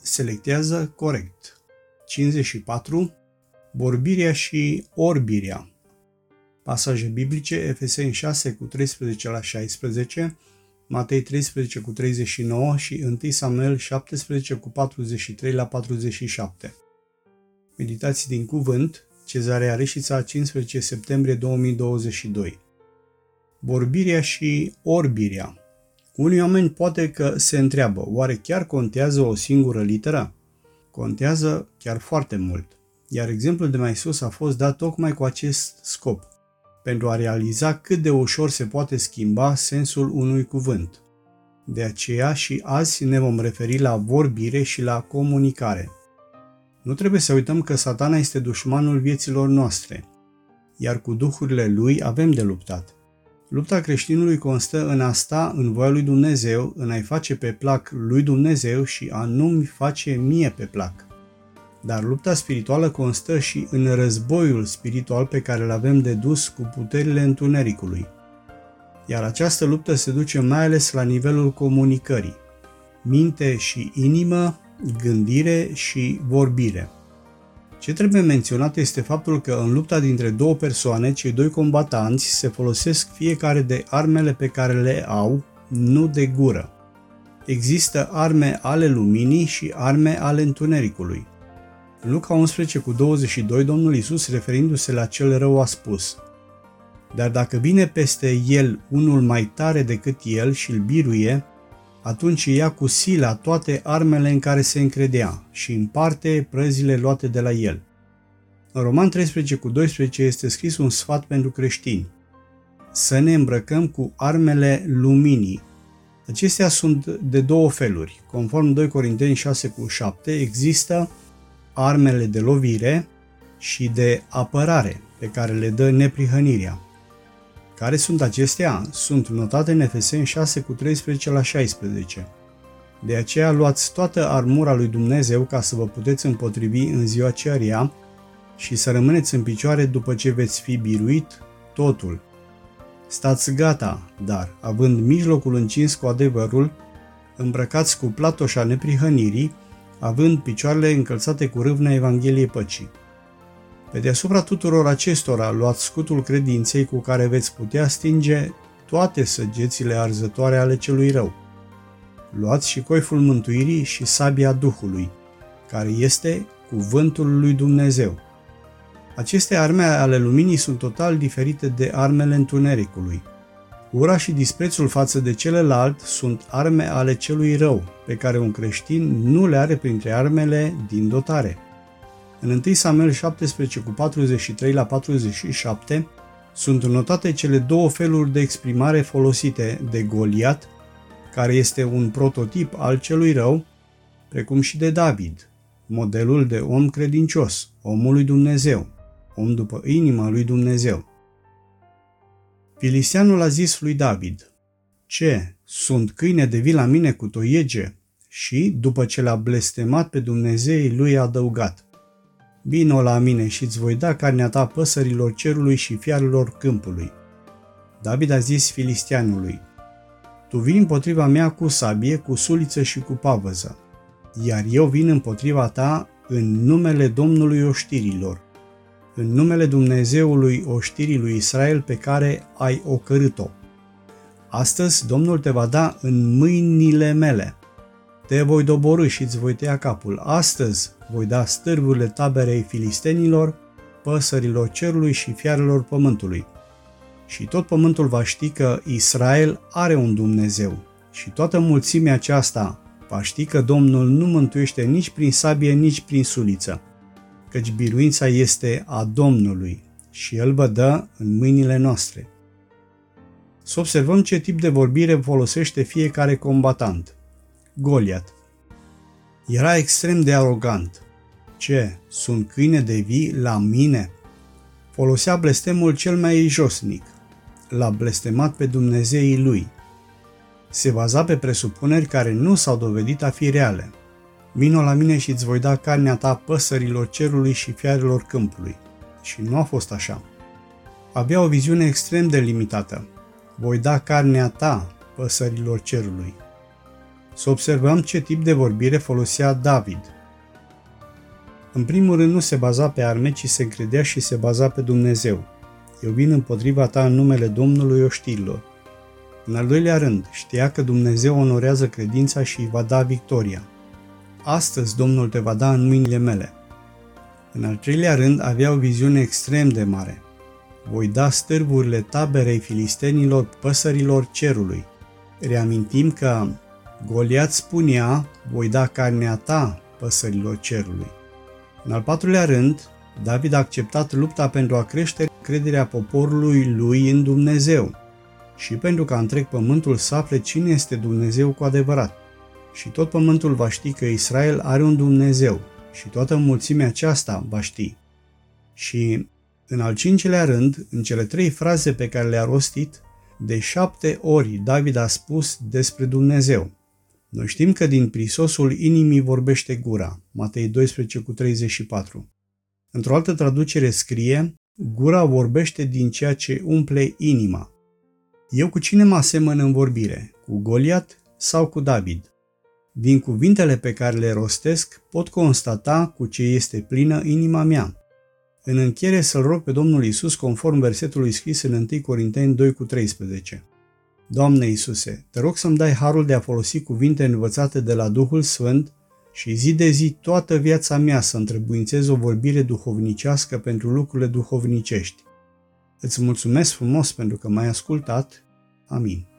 selectează corect. 54. Vorbirea și orbirea. Pasaje biblice: Efeseni 6 cu 13 la 16, Matei 13 cu 39 și 1 Samuel 17 cu 43 la 47. Meditații din cuvânt, Cezarea Reșița, 15 septembrie 2022. Vorbirea și orbirea. Unii oameni poate că se întreabă, oare chiar contează o singură literă? Contează chiar foarte mult, iar exemplul de mai sus a fost dat tocmai cu acest scop, pentru a realiza cât de ușor se poate schimba sensul unui cuvânt. De aceea și azi ne vom referi la vorbire și la comunicare. Nu trebuie să uităm că Satana este dușmanul vieților noastre, iar cu duhurile lui avem de luptat. Lupta creștinului constă în a sta în voia lui Dumnezeu, în a-i face pe plac lui Dumnezeu și a nu-mi face mie pe plac. Dar lupta spirituală constă și în războiul spiritual pe care îl avem de dus cu puterile întunericului. Iar această luptă se duce mai ales la nivelul comunicării. Minte și inimă, gândire și vorbire. Ce trebuie menționat este faptul că în lupta dintre două persoane, cei doi combatanți se folosesc fiecare de armele pe care le au, nu de gură. Există arme ale luminii și arme ale întunericului. În Luca 11 cu 22, Domnul Iisus, referindu-se la cel rău, a spus: Dar dacă vine peste el unul mai tare decât el și îl biruie, atunci ia cu sila toate armele în care se încredea și împarte prăzile luate de la el. În Roman 13 cu 12 este scris un sfat pentru creștini: să ne îmbrăcăm cu armele luminii. Acestea sunt de două feluri. Conform 2 Corinteni 6 cu 7, există armele de lovire și de apărare pe care le dă neprihănirea. Care sunt acestea? Sunt notate în Efeseni 6 cu 13 la 16. De aceea luați toată armura lui Dumnezeu ca să vă puteți împotrivi în ziua aceea și să rămâneți în picioare după ce veți fi biruit totul. Stați gata, dar, având mijlocul încins cu adevărul, îmbrăcați cu platoșa neprihănirii, având picioarele încălțate cu râvna Evangheliei păcii. Pe deasupra tuturor acestora luați scutul credinței cu care veți putea stinge toate săgețile arzătoare ale celui rău. Luați și coiful mântuirii și sabia Duhului, care este cuvântul lui Dumnezeu. Aceste arme ale luminii sunt total diferite de armele întunericului. Ura și disprețul față de celălalt sunt arme ale celui rău, pe care un creștin nu le are printre armele din dotare. În 1 Samuel 17 cu 43 la 47 sunt notate cele două feluri de exprimare folosite de Goliat, care este un prototip al celui rău, precum și de David, modelul de om credincios, omul lui Dumnezeu, om după inima lui Dumnezeu. Filisteanul a zis lui David: Ce, sunt câine de vii la mine cu toiege? Și, după ce l-a blestemat pe Dumnezeii lui, a adăugat: Vino la mine și îți voi da carnea ta păsărilor cerului și fiarelor câmpului. David a zis filisteanului: Tu vii împotriva mea cu sabie, cu suliță și cu pavăză, iar eu vin împotriva ta în numele Domnului oștirilor, în numele Dumnezeului oștirii lui Israel pe care ai ocărât-o. Astăzi Domnul te va da în mâinile mele. Te voi doborî și îți voi tăia capul. Astăzi voi da stârvurile taberei filistenilor, păsărilor cerului și fiarelor pământului. Și tot pământul va ști că Israel are un Dumnezeu. Și toată mulțimea aceasta va ști că Domnul nu mântuiește nici prin sabie, nici prin suliță, căci biruința este a Domnului și El vă dă în mâinile noastre. Să observăm ce tip de vorbire folosește fiecare combatant. Goliat era extrem de arogant. Ce, sunt câine de vii la mine? Folosea blestemul cel mai josnic. L-a blestemat pe Dumnezeii lui. Se baza pe presupuneri care nu s-au dovedit a fi reale. Vino la mine și îți voi da carnea ta păsărilor cerului și fiarelor câmpului. Și nu a fost așa. Avea o viziune extrem de limitată. Voi da carnea ta păsărilor cerului. Să observăm ce tip de vorbire folosea David. În primul rând nu se baza pe arme, ci se încredea și se baza pe Dumnezeu. Eu vin împotriva ta în numele Domnului oștirilor. În al doilea rând, știa că Dumnezeu onorează credința și îi va da victoria. Astăzi Domnul te va da în mâinile mele. În al treilea rând, avea o viziune extrem de mare. Voi da stârvurile taberei filistenilor păsărilor cerului. Reamintim că Goliat spunea, voi da carnea ta păsărilor cerului. În al patrulea rând, David a acceptat lupta pentru a crește crederea poporului lui în Dumnezeu și pentru ca întreg pământul să afle cine este Dumnezeu cu adevărat. Și tot pământul va ști că Israel are un Dumnezeu și toată mulțimea aceasta va ști. Și în al cincilea rând, în cele 3 fraze pe care le-a rostit, de 7 ori David a spus despre Dumnezeu. Noi știm că din prisosul inimii vorbește gura, Matei 12:34. Într-o altă traducere scrie, gura vorbește din ceea ce umple inima. Eu cu cine mă asemăn în vorbire? Cu Goliat sau cu David? Din cuvintele pe care le rostesc pot constata cu ce este plină inima mea. În încheiere să-L rog pe Domnul Iisus conform versetului scris în 1 Corinteni 2:13. Doamne Iisuse, te rog să-mi dai harul de a folosi cuvinte învățate de la Duhul Sfânt și zi de zi toată viața mea să întrebuințez o vorbire duhovnicească pentru lucrurile duhovnicești. Îți mulțumesc frumos pentru că m-ai ascultat. Amin.